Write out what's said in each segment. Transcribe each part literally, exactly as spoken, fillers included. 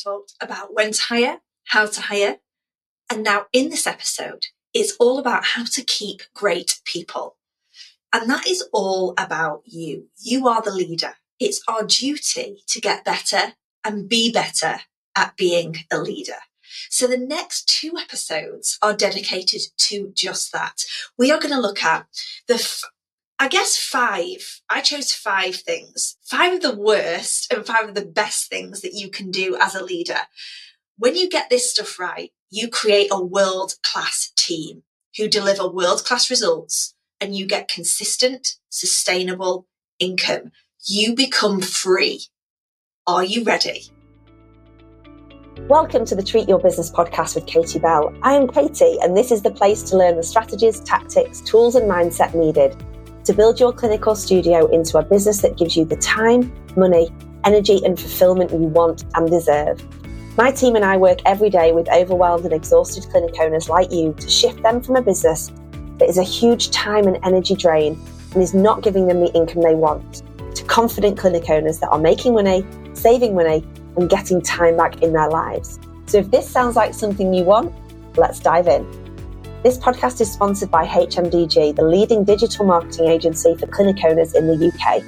talked about when to hire, how to hire. And now in this episode, it's all about how to keep great people. And that is all about you. You are the leader. It's our duty to get better and be better at being a leader. So the next two episodes are dedicated to just that. We are going to look at the, f- I guess five, I chose five things, five of the worst and five of the best things that you can do as a leader. When you get this stuff right, you create a world-class team who deliver world-class results, and you get consistent, sustainable income. You become free. Are you ready? Welcome to the Treat Your Business podcast with Katie Bell. I am Katie, and this is the place to learn the strategies, tactics, tools, and mindset needed to build your clinic or studio into a business that gives you the time, money, energy, and fulfillment you want and deserve. My team and I work every day with overwhelmed and exhausted clinic owners like you to shift them from a business that is a huge time and energy drain and is not giving them the income they want, to confident clinic owners that are making money, saving money, and getting time back in their lives. So if this sounds like something you want, let's dive in. This podcast is sponsored by H M D G, the leading digital marketing agency for clinic owners in the U K.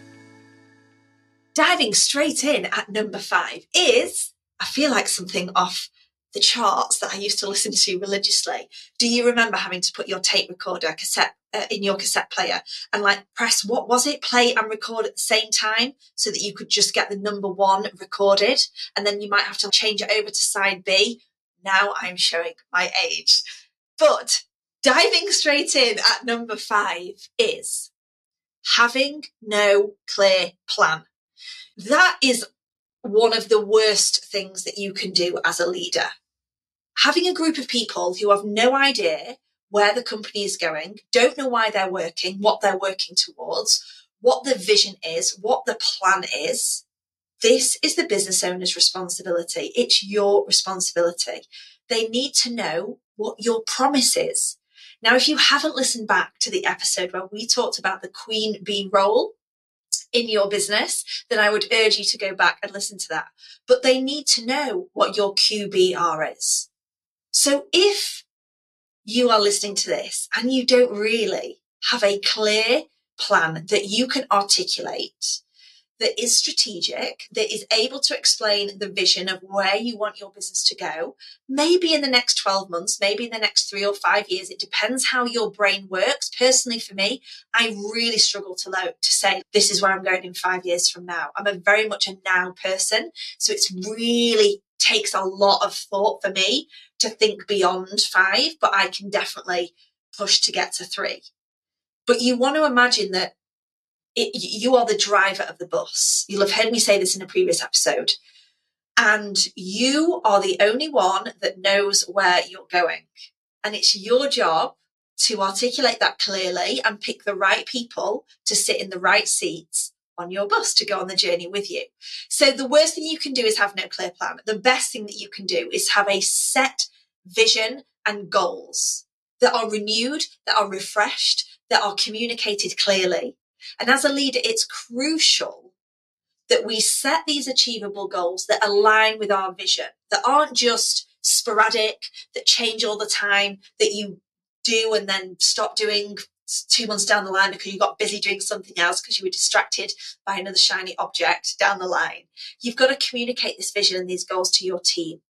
Diving straight in at number five is, I feel like something off the charts that I used to listen to religiously. Do you remember having to put your tape recorder cassette uh, in your cassette player and like press, what was it, play and record at the same time so that you could just get the number one recorded, and then you might have to change it over to side B? Now I'm showing my age. But diving straight in at number five is having no clear plan. That is one of the worst things that you can do as a leader. Having a group of people who have no idea where the company is going, don't know why they're working, what they're working towards, what the vision is, what the plan is. This is the business owner's responsibility. It's your responsibility. They need to know what your promise is. Now, if you haven't listened back to the episode where we talked about the queen bee role in your business, then I would urge you to go back and listen to that. But they need to know what your Q B R is. So if you are listening to this and you don't really have a clear plan that you can articulate, that is strategic, that is able to explain the vision of where you want your business to go, maybe in the next twelve months, maybe in the next three or five years, it depends how your brain works. Personally, for me, I really struggle to, lo- to say, this is where I'm going in five years from now. I'm a very much a now person. So it's really takes a lot of thought for me to think beyond five, but I can definitely push to get to three. But you want to imagine that It, you are the driver of the bus. You'll have heard me say this in a previous episode. And you are the only one that knows where you're going. And it's your job to articulate that clearly and pick the right people to sit in the right seats on your bus to go on the journey with you. So the worst thing you can do is have no clear plan. The best thing that you can do is have a set vision and goals that are renewed, that are refreshed, that are communicated clearly. And as a leader, it's crucial that we set these achievable goals that align with our vision, that aren't just sporadic, that change all the time, that you do and then stop doing two months down the line because you got busy doing something else because you were distracted by another shiny object down the line. You've got to communicate this vision and these goals to your team.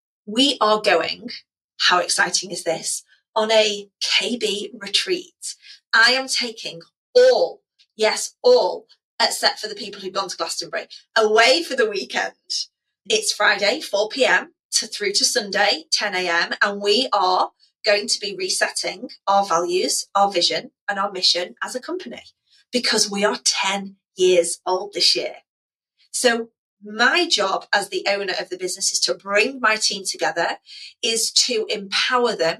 We are going, how exciting is this, on a K B retreat. I am taking all Yes, all, except for the people who've gone to Glastonbury, away for the weekend. It's Friday, four p.m. to through to Sunday, ten a.m. And we are going to be resetting our values, our vision, and our mission as a company because we are ten years old this year. So my job as the owner of the business is to bring my team together, is to empower them,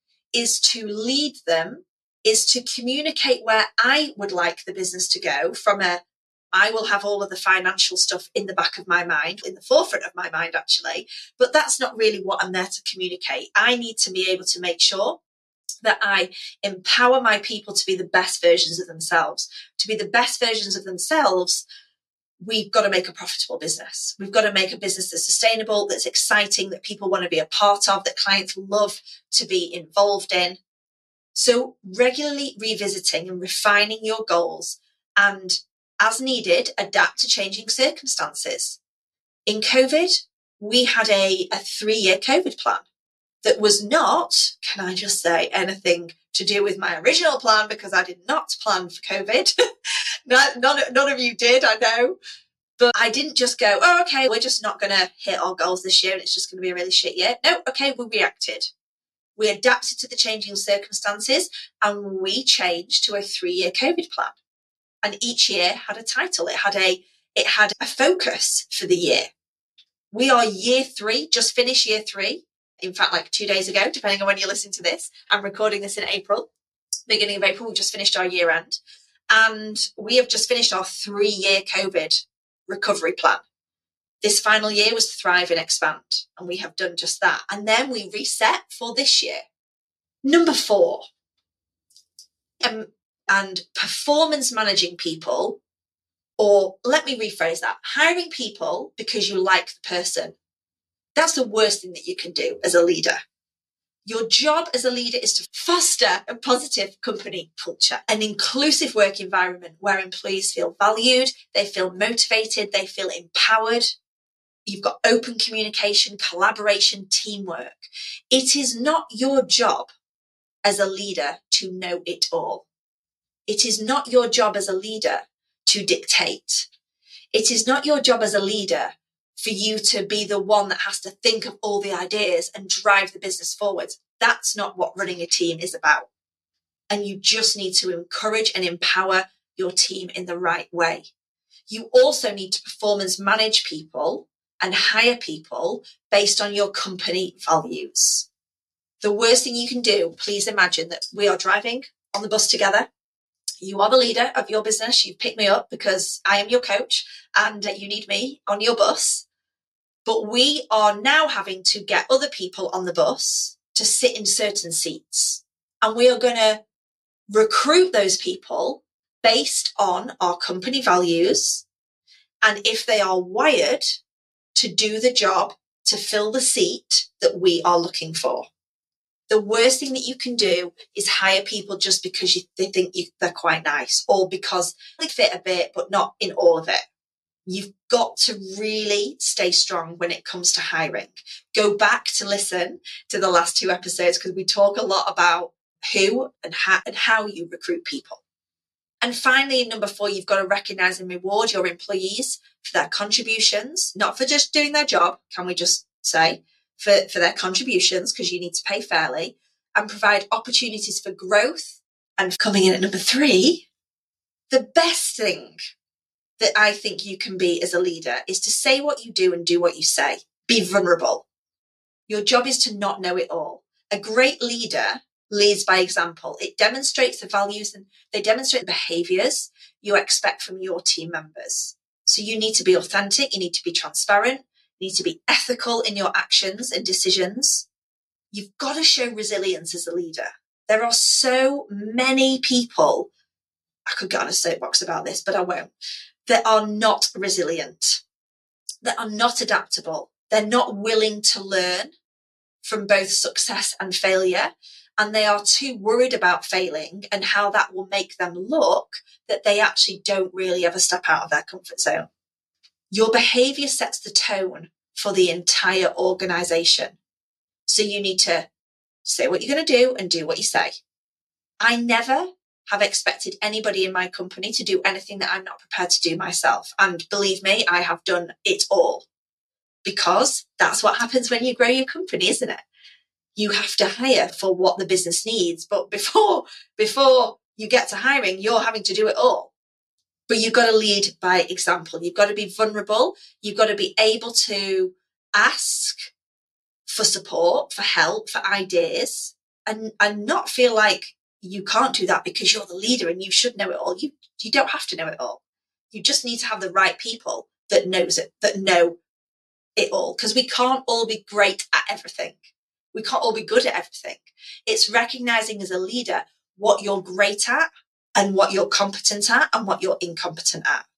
is to lead them, is to communicate where I would like the business to go from a, I will have all of the financial stuff in the back of my mind, in the forefront of my mind, actually, but that's not really what I'm there to communicate. I need to be able to make sure that I empower my people to be the best versions of themselves. To be the best versions of themselves we've got to make a profitable business. We've got to make a business that's sustainable, that's exciting, that people want to be a part of, that clients love to be involved in. So regularly revisiting and refining your goals and, as needed, adapt to changing circumstances. In COVID, we had a, a three-year COVID plan that was not, can I just say, anything to do with my original plan, because I did not plan for COVID. none, none, none of you did, I know. But I didn't just go, oh, okay, we're just not going to hit our goals this year and it's just going to be a really shit year. No, okay, we reacted. We adapted to the changing circumstances and we changed to a three-year COVID plan. And each year had a title. It had a, it had a focus for the year. We are year three, just finished year three. In fact, like two days ago, depending on when you listen to this. I'm recording this in April, beginning of April. We just finished our year end. And we have just finished our three-year COVID recovery plan. This final year was Thrive and Expand. And we have done just that. And then we reset for this year. Number four. Um, and performance managing people, or let me rephrase that, hiring people because you like the person. That's the worst thing that you can do as a leader. Your job as a leader is to foster a positive company culture, an inclusive work environment where employees feel valued, they feel motivated, they feel empowered. You've got open communication, collaboration, teamwork. It is not your job as a leader to know it all. It is not your job as a leader to dictate. It is not your job as a leader for you to be the one that has to think of all the ideas and drive the business forward. That's not what running a team is about. And you just need to encourage and empower your team in the right way. You also need to performance manage people and hire people based on your company values. The worst thing you can do, please imagine that we are driving on the bus together. You are the leader of your business. You've picked me up because I am your coach and you need me on your bus. But we are now having to get other people on the bus to sit in certain seats. And we are going to recruit those people based on our company values. And if they are wired to do the job, to fill the seat that we are looking for. The worst thing that you can do is hire people just because you, they think you, they're quite nice, or because they fit a bit, but not in all of it. You've got to really stay strong when it comes to hiring. Go back to listen to the last two episodes because we talk a lot about who and how, and how you recruit people. And finally, number four, you've got to recognize and reward your employees for their contributions, not for just doing their job, can we just say, for, for their contributions, because you need to pay fairly, and provide opportunities for growth. And coming in at number three, the best thing that I think you can be as a leader is to say what you do and do what you say. Be vulnerable. Your job is to not know it all. A great leader leads by example. It demonstrates the values and they demonstrate the behaviors you expect from your team members. So you need to be authentic. You need to be transparent. You need to be ethical in your actions and decisions. You've got to show resilience as a leader. There are so many people, I could get on a soapbox about this, but I won't, that are not resilient, that are not adaptable. They're not willing to learn from both success and failure. And they are too worried about failing and how that will make them look that they actually don't really ever step out of their comfort zone. Your behavior sets the tone for the entire organization. So you need to say what you're going to do and do what you say. I never have expected anybody in my company to do anything that I'm not prepared to do myself. And believe me, I have done it all because that's what happens when you grow your company, isn't it? You have to hire for what the business needs. But before, before you get to hiring, you're having to do it all. But you've got to lead by example. You've got to be vulnerable. You've got to be able to ask for support, for help, for ideas, and, and not feel like you can't do that because you're the leader and you should know it all. You, you don't have to know it all. You just need to have the right people that knows it, that know it all. Because we can't all be great at everything. We can't all be good at everything. It's recognizing as a leader what you're great at and what you're competent at and what you're incompetent at.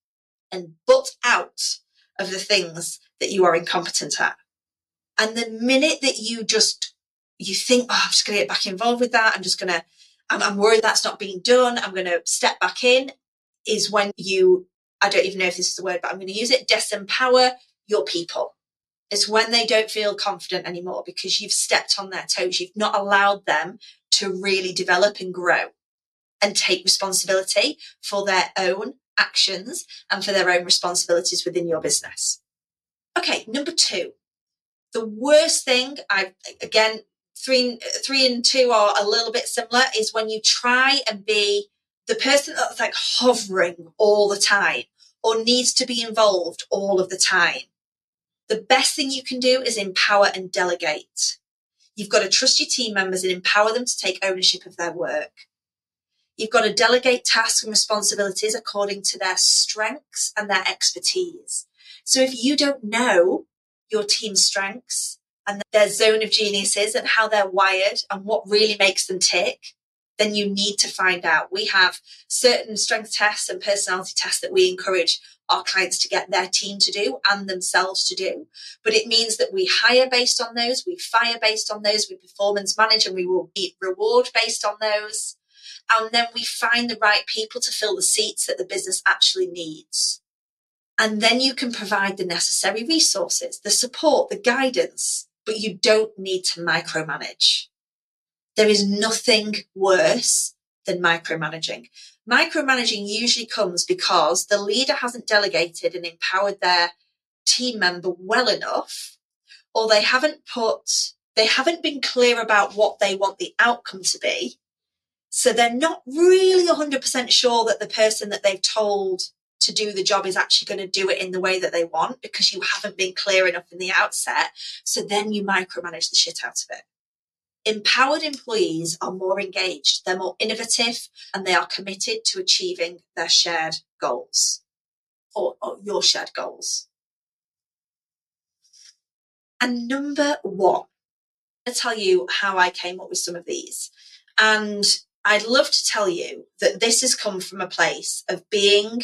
and butt out of the things that you are incompetent at. And the minute that you just, you think, oh, I'm just going to get back involved with that. I'm just going to, I'm, I'm worried that's not being done. I'm going to step back in, is when you, I don't even know if this is the word, but I'm going to use it, disempower your people. It's when they don't feel confident anymore because you've stepped on their toes. You've not allowed them to really develop and grow and take responsibility for their own actions and for their own responsibilities within your business. Okay, number two, the worst thing, I again, three, three and two are a little bit similar, is when you try and be the person that's like hovering all the time or needs to be involved all of the time. The best thing you can do is empower and delegate. You've got to trust your team members and empower them to take ownership of their work. You've got to delegate tasks and responsibilities according to their strengths and their expertise. So if you don't know your team's strengths and their zone of geniuses and how they're wired and what really makes them tick, then you need to find out. We have certain strength tests and personality tests that we encourage our clients to get their team to do and themselves to do. But it means that we hire based on those, we fire based on those, we performance manage and we will reward based on those. And then we find the right people to fill the seats that the business actually needs. And then you can provide the necessary resources, the support, the guidance, but you don't need to micromanage. There is nothing worse than micromanaging. Micromanaging usually comes because the leader hasn't delegated and empowered their team member well enough, or they haven't put, they haven't been clear about what they want the outcome to be. So they're not really one hundred percent sure that the person that they've told to do the job is actually going to do it in the way that they want because you haven't been clear enough in the outset. So then you micromanage the shit out of it. Empowered employees are more engaged, they're more innovative, and they are committed to achieving their shared goals or, or your shared goals. And number one, I'll tell you how I came up with some of these. And I'd love to tell you that this has come from a place of being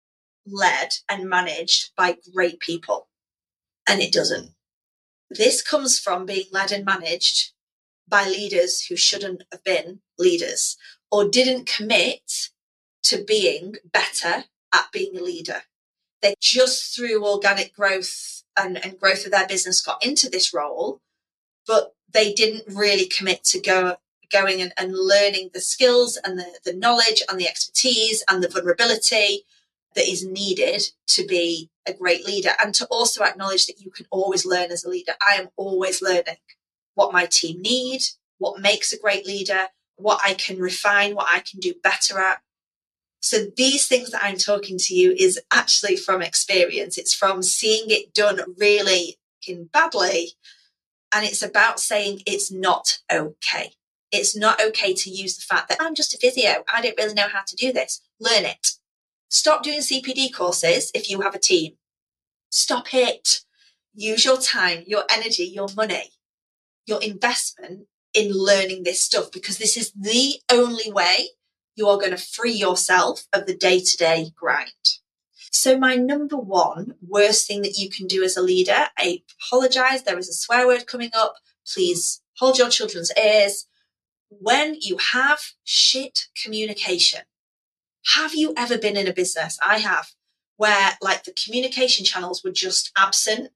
led and managed by great people. And it doesn't. This comes from being led and managed by leaders who shouldn't have been leaders or didn't commit to being better at being a leader. They just through organic growth and, and growth of their business got into this role, but they didn't really commit to go going and, and learning the skills and the, the knowledge and the expertise and the vulnerability that is needed to be a great leader, and to also acknowledge that you can always learn as a leader. I am always learning what my team need, what makes a great leader, what I can refine, what I can do better at. So these things that I'm talking to you is actually from experience. It's from seeing it done really badly. And it's about saying it's not okay. It's not okay to use the fact that I'm just a physio. I don't really know how to do this. Learn it. Stop doing C P D courses if you have a team. Stop it. Use your time, your energy, your money, your investment in learning this stuff, because this is the only way you are going to free yourself of the day-to-day grind. So my number one worst thing that you can do as a leader, I apologize, there is a swear word coming up. Please hold your children's ears. When you have shit communication, have you ever been in a business? I have, where like the communication channels were just absent,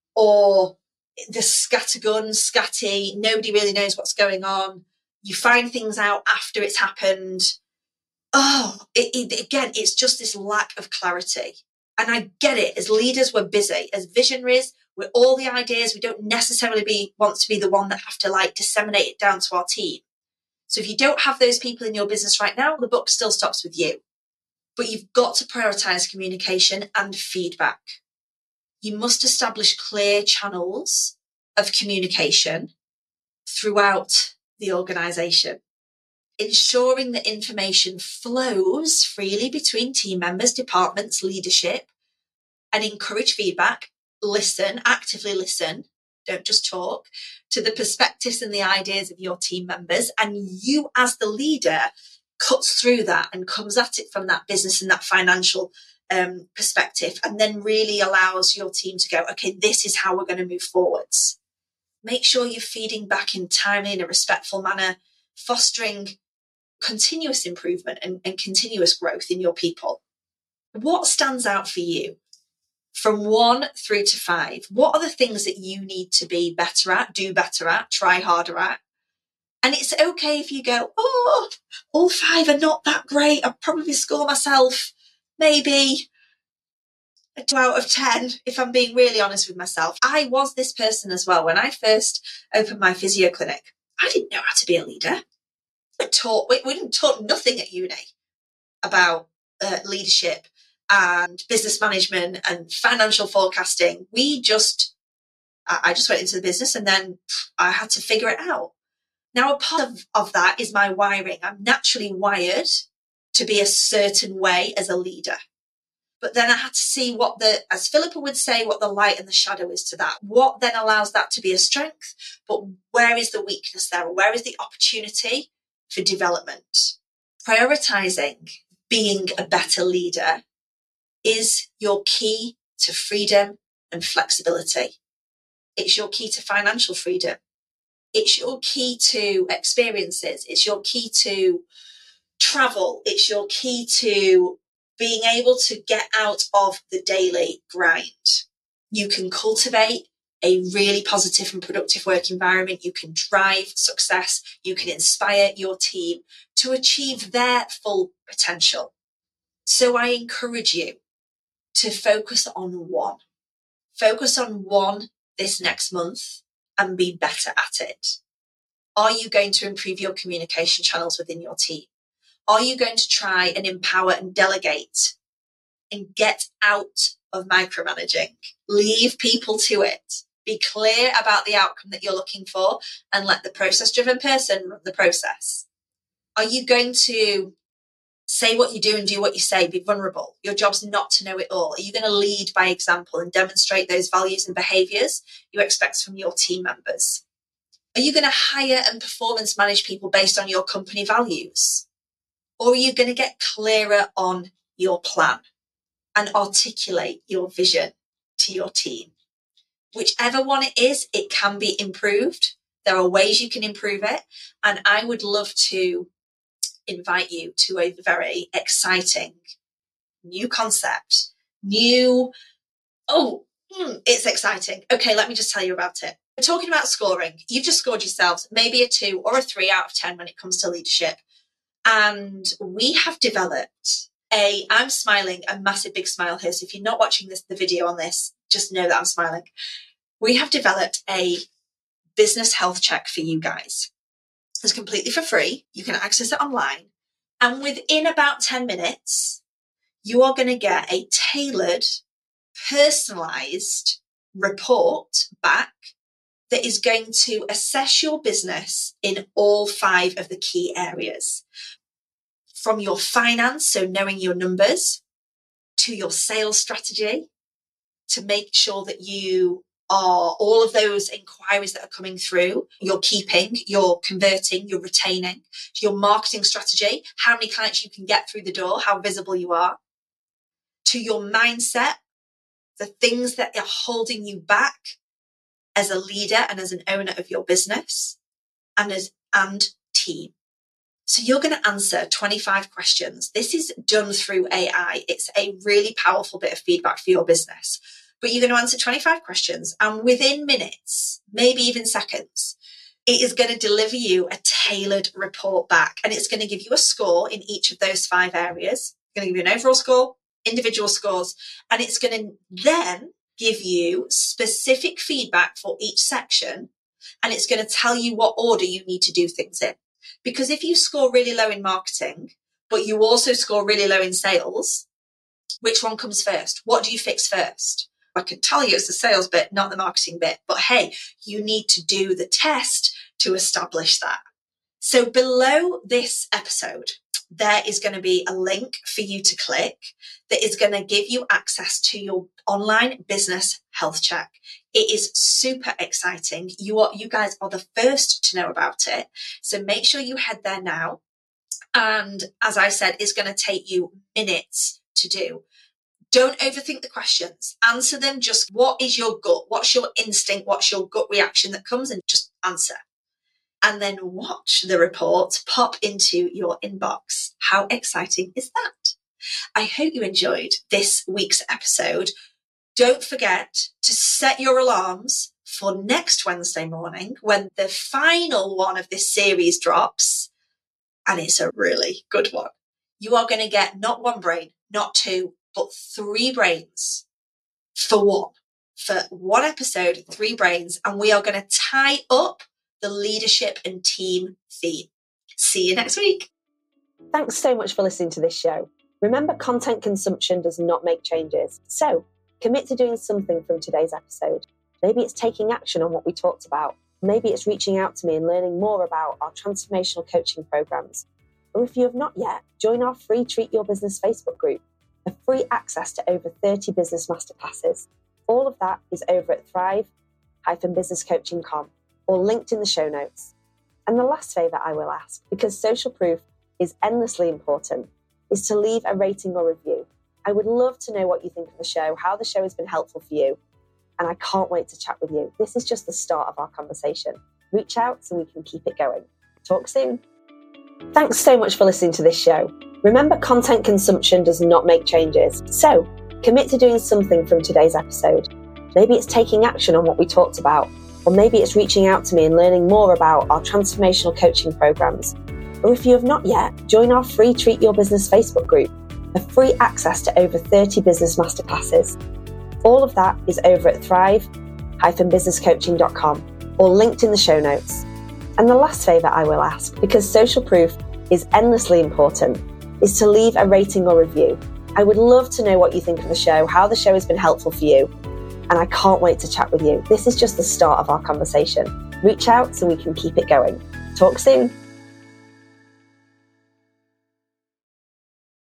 or the scattergun, scatty, nobody really knows what's going on. You find things out after it's happened. Oh, it, it, again, it's just this lack of clarity. And I get it. As leaders, we're busy. As visionaries, with all the ideas, we don't necessarily be want to be the one that have to like disseminate it down to our team. So if you don't have those people in your business right now, the buck still stops with you. But you've got to prioritize communication and feedback. You must establish clear channels of communication throughout the organization, ensuring that information flows freely between team members, departments, leadership, and encourage feedback. Listen, actively listen, don't just talk, to the perspectives and the ideas of your team members. And you as the leader cuts through that and comes at it from that business and that financial um, perspective, and then really allows your team to go, okay, this is how we're going to move forwards. Make sure you're feeding back in timely, in a respectful manner, fostering continuous improvement and, and continuous growth in your people. What stands out for you from one through to five? What are the things that you need to be better at, do better at, try harder at? And it's okay if you go, oh, all five are not that great. I'll probably score myself maybe a two out of ten, if I'm being really honest with myself. I was this person as well. When I first opened my physio clinic, I didn't know how to be a leader. We taught, we, we didn't taught nothing at uni about uh, leadership and business management and financial forecasting. We just, I just went into the business and then I had to figure it out. Now, a part of, of that is my wiring. I'm naturally wired to be a certain way as a leader. But then I had to see what the, as Philippa would say, what the light and the shadow is to that. What then allows that to be a strength, but where is the weakness there? Or where is the opportunity for development? Prioritizing being a better leader is your key to freedom and flexibility. It's your key to financial freedom. It's your key to experiences. It's your key to travel. It's your key to being able to get out of the daily grind. You can cultivate a really positive and productive work environment. You can drive success. You can inspire your team to achieve their full potential. So I encourage you to focus on one. Focus on one this next month and be better at it. Are you going to improve your communication channels within your team? Are you going to try and empower and delegate and get out of micromanaging? Leave people to it. Be clear about the outcome that you're looking for and let the process-driven person run the process. Are you going to say what you do and do what you say? Be vulnerable. Your job's not to know it all. Are you going to lead by example and demonstrate those values and behaviours you expect from your team members? Are you going to hire and performance manage people based on your company values? Or are you going to get clearer on your plan and articulate your vision to your team? Whichever one it is, it can be improved. There are ways you can improve it. And I would love to invite you to a very exciting new concept, new, oh, hmm, it's exciting. Okay, let me just tell you about it. We're talking about scoring. You've just scored yourselves maybe a two or a three out of ten when it comes to leadership. And we have developed a, I'm smiling, a massive big smile here. So if you're not watching this, the video on this, just know that I'm smiling. We have developed a business health check for you guys. It's completely for free. You can access it online. And within about ten minutes, you are going to get a tailored, personalized report back that is going to assess your business in all five of the key areas. From your finance, so knowing your numbers, to your sales strategy, to make sure that you are all of those inquiries that are coming through, you're keeping, you're converting, you're retaining, to your marketing strategy, how many clients you can get through the door, how visible you are, to your mindset, the things that are holding you back as a leader and as an owner of your business, and as and team. So you're going to answer twenty-five questions. This is done through A I. It's a really powerful bit of feedback for your business. But you're going to answer twenty-five questions, and within minutes, maybe even seconds, it is going to deliver you a tailored report back. And it's going to give you a score in each of those five areas. It's going to give you an overall score, individual scores, and it's going to then give you specific feedback for each section. And it's going to tell you what order you need to do things in. Because if you score really low in marketing, but you also score really low in sales, which one comes first? What do you fix first? I can tell you it's the sales bit, not the marketing bit. But hey, you need to do the test to establish that. So below this episode, there is going to be a link for you to click that is going to give you access to your online business health check. It is super exciting. You are, you guys are the first to know about it. So make sure you head there now. And as I said, it's going to take you minutes to do. Don't overthink the questions. Answer them just what is your gut? What's your instinct? What's your gut reaction that comes, and just answer. And then watch the report pop into your inbox. How exciting is that? I hope you enjoyed this week's episode. Don't forget to set your alarms for next Wednesday morning when the final one of this series drops. And it's a really good one. You are going to get not one brain, not two, but three brains for one. For one episode, three brains. And we are going to tie up the leadership and team theme. See you next week. Thanks so much for listening to this show. Remember, content consumption does not make changes. So commit to doing something from today's episode. Maybe it's taking action on what we talked about. Maybe it's reaching out to me and learning more about our transformational coaching programs. Or if you have not yet, join our free Treat Your Business Facebook group, a free access to over thirty business masterclasses. All of that is over at thrive dash business coaching dot com or linked in the show notes. And the last favour I will ask, because social proof is endlessly important, is to leave a rating or review. I would love to know what you think of the show, how the show has been helpful for you, and I can't wait to chat with you. This is just the start of our conversation. Reach out so we can keep it going. Talk soon. Thanks so much for listening to this show. Remember, content consumption does not make changes. So commit to doing something from today's episode. Maybe it's taking action on what we talked about, or maybe it's reaching out to me and learning more about our transformational coaching programs. Or if you have not yet, join our free Treat Your Business Facebook group, a free access to over thirty business masterclasses. All of that is over at thrive dash business coaching dot com or linked in the show notes. And the last favour I will ask, because social proof is endlessly important, is to leave a rating or review. I would love to know what you think of the show, how the show has been helpful for you, and I can't wait to chat with you. This is just the start of our conversation. Reach out so we can keep it going. Talk soon.